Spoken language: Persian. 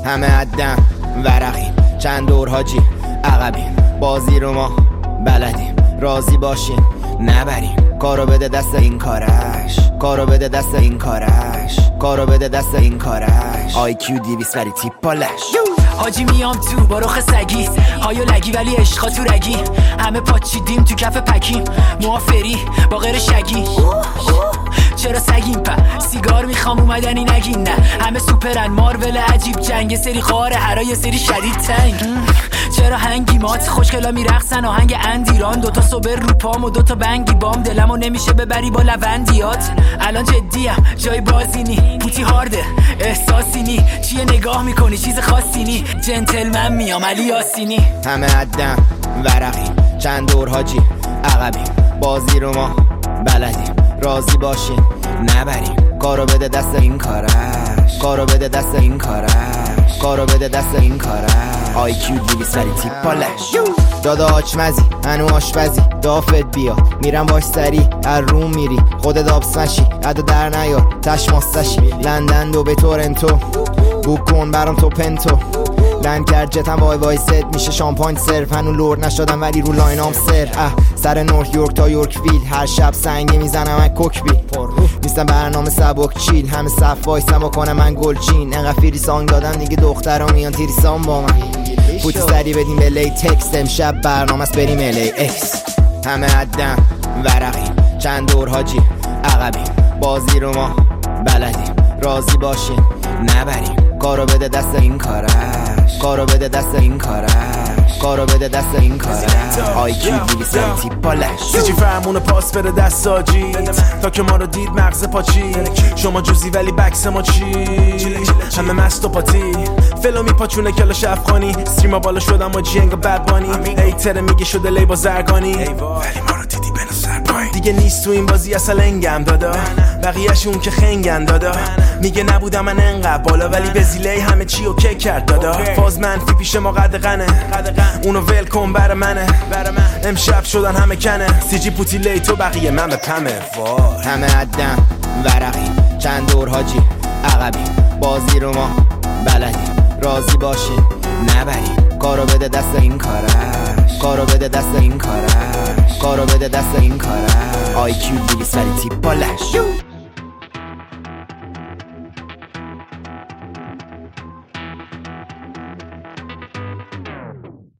همه عدم ورقیم، چند دور حاجی عقبیم، بازی رو ما بلدیم، راضی باشین نبریم، کارو بده دست این کارش، کارو بده دست این کارش، کارو بده دست این کارش. IQ 200 ولی تیپ بالش حاجی میام تو با رخ سگی، هایو لگی ولی عشقا تو رگی، همه پاچیدیم تو کف پکیم، موافری با غیر شگی. چرا سگیم په سیگار میخوام اومدنی نگین نه، همه سوپرن مارول عجیب جنگ، یه سری خاره هرا یه سری شدید تنگ. چرا هنگی مات خوشگلا میرقصن آهنگ اندیران، دوتا صبر رو پام و دوتا بنگی بام، دلمو نمیشه ببری با لوندیات. الان جدیم جای بازی نی، پوتی هارده احساسی نی، چیه نگاه میکنی چیز خاصی نی، جنتلمن میام علی یاسینی. همه عدم ورقیم، چند دور حاجی عقبیم، بازی رو ما بلدیم، راضی باشین نبریم، کارو بده دست این کارش، کارو بده دست این کارش، کارو بده دست این کارش. IQ 200 ولی تیپ بالش دادا آچمزی هنو آشپزی دافت بیا میرم باش سری هر روم میری خودت آبسمشی عدو در نیار تش ماستشی لندن دو به تورنتو بوک کن برام تو پنتو لند کرد جتم وای وای ست میشه شامپاین سرف هنو لورد نشدم ولی رو لاینام سر سر نورک یورک تا یورک ویل هر شب سنگه میزنم من کوکبیل نیستم برنامه سبک چیل همه صف وایسم و کنم من گلچین انقدر فری سانگ دادم دیگه دخترها میان تیریسان با من فوتی سری بدیم به لی تکست امشب برنامه است بریم الی اکس همه عدم ورقیم چند دور حاجی عقبیم بازی رو ما بلدیم راضی باشین نبریم کارو بده دست این کارش کارو بده دست این کارش کارو بده دست این کارش IQ 200 تیپ بالش سیچی فرمون پاس بده دست ساجید تا که ما رو دید مغز پاچید شما جوزی ولی بکس ما چی همه مست و پاتی فلو میپاچونه کلا شفخانی استریما بالا شدم و جنگ بدبانی ایتره میگه شده لی با زرگانی ولی ما رو دیدی بنا سرپایی دیگه نیست تو این بازی اصلا انگم دادا بقیهشون که خنگن دادا میگه نبودم من انقدر بالا ولی به زیله همه چی اوکی کرد دادا فاز منفی پیش ما قدغنه اونو ول کن بر منه امشب شدن همه کنه سیجی پوتی لی تو بقیه من به پمه همه عدم ورقیم چند دور حاجی عقبیم بازی رو ما بلدیم راضی باشین نبریم کارو بده دست این کارش کارو بده دست این کارش کارو بده دست این کارش IQ 200 ولی تیپ بالش